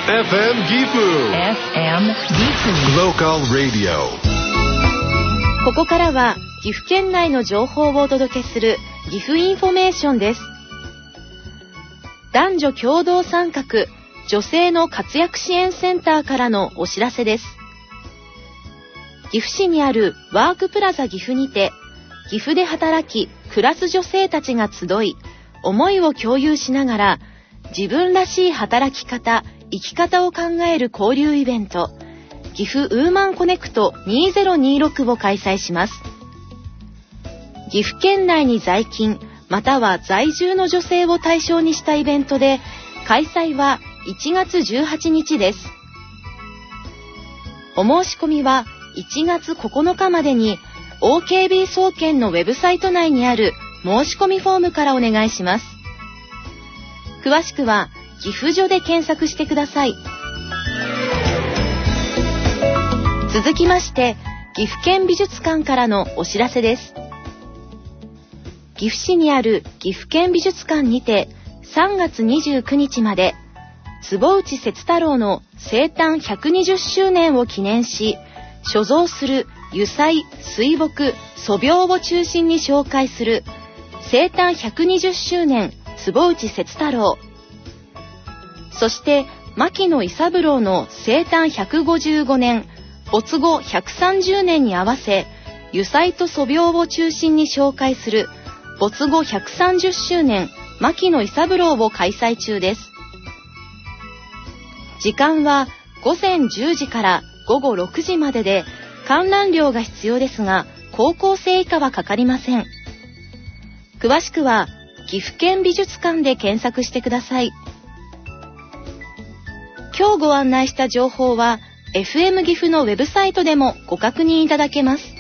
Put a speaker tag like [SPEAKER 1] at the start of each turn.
[SPEAKER 1] FM Gifu Local Radio。
[SPEAKER 2] ここからは岐阜県内の情報をお届けする岐阜インフォメーションです。男女共同参画女性の活躍支援センターからのお知らせです。岐阜市にあるワークプラザ岐阜にて、岐阜で働き暮らす女性たちが集い、思いを共有しながら自分らしい働き方、生き方を考える交流イベント、岐阜ウーマンコネクト2026を開催します。岐阜県内に在勤または在住の女性を対象にしたイベントで、開催は1月18日です。お申し込みは1月9日までに OKB 総研のウェブサイト内にある申し込みフォームからお願いします。詳しくは岐阜所で検索してください。続きまして岐阜県美術館からのお知らせです。岐阜市にある岐阜県美術館にて3月29日まで坪内摂太郎の生誕120周年を記念し、所蔵する油彩、水墨、素描を中心に紹介する生誕120周年坪内摂太郎、そして牧野伊三郎の生誕155年没後130年に合わせ、油彩と素描を中心に紹介する没後130周年牧野伊三郎を開催中です。時間は午前10時から午後6時までで、観覧料が必要ですが高校生以下はかかりません。詳しくは岐阜県美術館で検索してください。今日ご案内した情報は FM 岐阜のウェブサイトでもご確認いただけます。